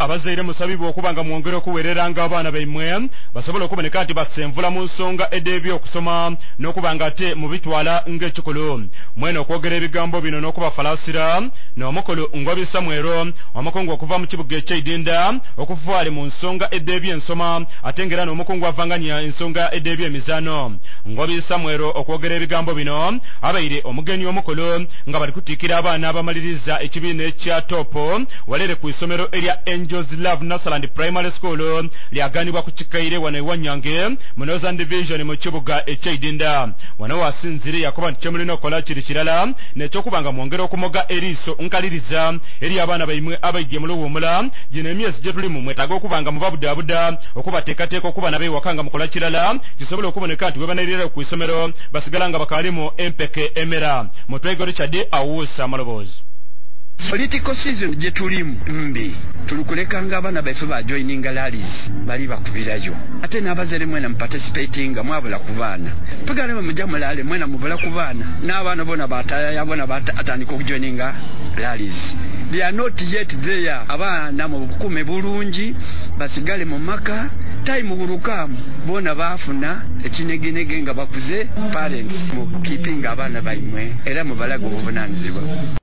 abazaire musabibwa okubanga mwongera okuweereranga abaana bammwe basobola okuboneka nti basenvula mu nsonga ed'ebyo okusoma n'okubanga ate mubitwala ng'ekikulu. Mweno okwogera ebigambo bino n'okubafalaasira n'omukulu Ngobi Samwero omukungu okuva mu kibuga eky'Idinda okuvaali mu nsonga ed'ebyensoma ate ng'era n'omukungu avanganya ensonga ed'ebyemizaano. Ngobi Samwero okwogera ebigambo bino abaire omugenyi omukulu nga bali kutiikira abaana abamaliriza ekibiina ekya Topo walere ku isomero erya Angels Love Nursery Primary School lyaganibwa ku Kikaire wano ewanyange mu Northern Division mu kibuga eky'Idinda. Wano wasinzire yakuba nti kyemulina okukola kiri kirala n'ekyokubanga mwongera okumoga eriiso nkaliriza eri abaana baimwe abaidye mu luwummula gino emyezi gye tulimu mwetaaga okubanga mubabudaabuda okubateekateeka okuba nabeewakanga mukola kirala kisobola okuboneka nti we banayirira ku isomero basigala nga bakalimu empeke emera. Mutwego Richard awuusa amaloboozi. Political season gye tulimu mbi tulukulekanga abaana baffe bajoininga rallies bali bakubirayo ate n'abazaire mwena muparticipatinga mwabula ku baana tugaleme mujja mulale mwena mubula ku baana n'abaana bona bataya bona batandika okujoininga rallies. They are not yet there. Abaana mu bukume bulungi basigale mu maka time burukamu bona bafuna ekinegenege nga bakuze parents mu keeping abaana baimwe era mubalago obuvunanyizibwa.